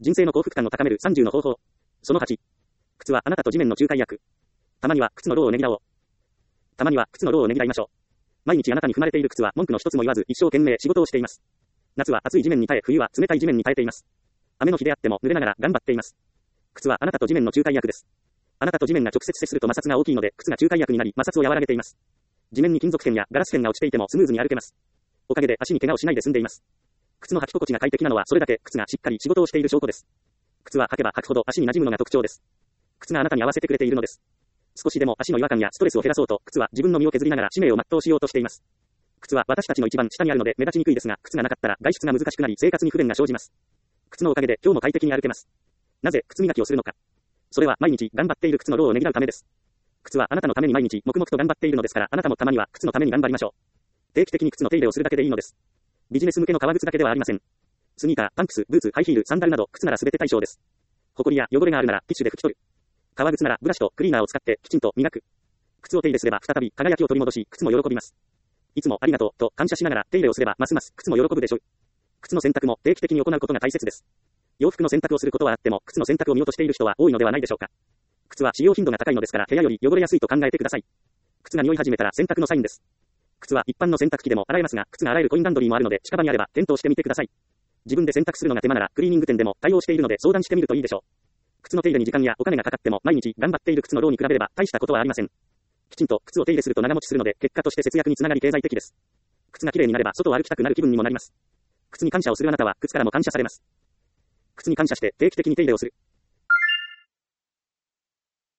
人生の幸福感を高める30の方法。その8。靴はあなたと地面の仲介役。たまには靴の労をねぎらおう。たまには靴の労をねぎらいましょう。毎日あなたに踏まれている靴は文句の一つも言わず一生懸命仕事をしています。夏は暑い地面に耐え、冬は冷たい地面に耐えています。雨の日であっても濡れながら頑張っています。靴はあなたと地面の仲介役です。あなたと地面が直接接すると摩擦が大きいので、靴が仲介役になり、摩擦を和らげています。地面に金属片やガラス片が落ちていてもスムーズに歩けます。おかげで足に怪我をしないで済んでいます。靴の履き心地が快適なのはそれだけ靴がしっかり仕事をしている証拠です。靴は履けば履くほど足に馴染むのが特徴です。靴があなたに合わせてくれているのです。少しでも足の違和感やストレスを減らそうと、靴は自分の身を削りながら使命を全うしようとしています。靴は私たちの一番下にあるので目立ちにくいですが、靴がなかったら外出が難しくなり生活に不便が生じます。靴のおかげで今日も快適に歩けます。なぜ靴磨きをするのか。それは毎日頑張っている靴の労をねぎらうためです。靴はあなたのために毎日黙々と頑張っているのですから、あなたもたまには靴のために頑張りましょう。定期的に靴の手入れをするだけでいいのです。ビジネス向けの革靴だけではありません。スニーカー、パンプス、ブーツ、ハイヒール、サンダルなど靴なら全て対象です。ホコリや汚れがあるならティッシュで拭き取る。革靴ならブラシとクリーナーを使ってきちんと磨く。靴を手入れすれば再び輝きを取り戻し、靴も喜びます。いつもありがとうと感謝しながら手入れをすればますます靴も喜ぶでしょう。靴の洗濯も定期的に行うことが大切です。洋服の洗濯をすることはあっても、靴の洗濯を見落としている人は多いのではないでしょうか。靴は使用頻度が高いのですから、部屋より汚れやすいと考えてください。靴が匂い始めたら洗濯のサインです。靴は一般の洗濯機でも洗えますが、靴が洗えるコインランドリーもあるので、近場にあれば検討してみてください。自分で洗濯するのが手間なら、クリーニング店でも対応しているので相談してみるといいでしょう。靴の手入れに時間やお金がかかっても、毎日頑張っている靴の労に比べれば大したことはありません。きちんと靴を手入れすると長持ちするので、結果として節約につながり経済的です。靴がきれいになれば外を歩きたくなる気分にもなります。靴に感謝をするあなたは靴からも感謝されます。靴に感謝して定期的に手入れをする。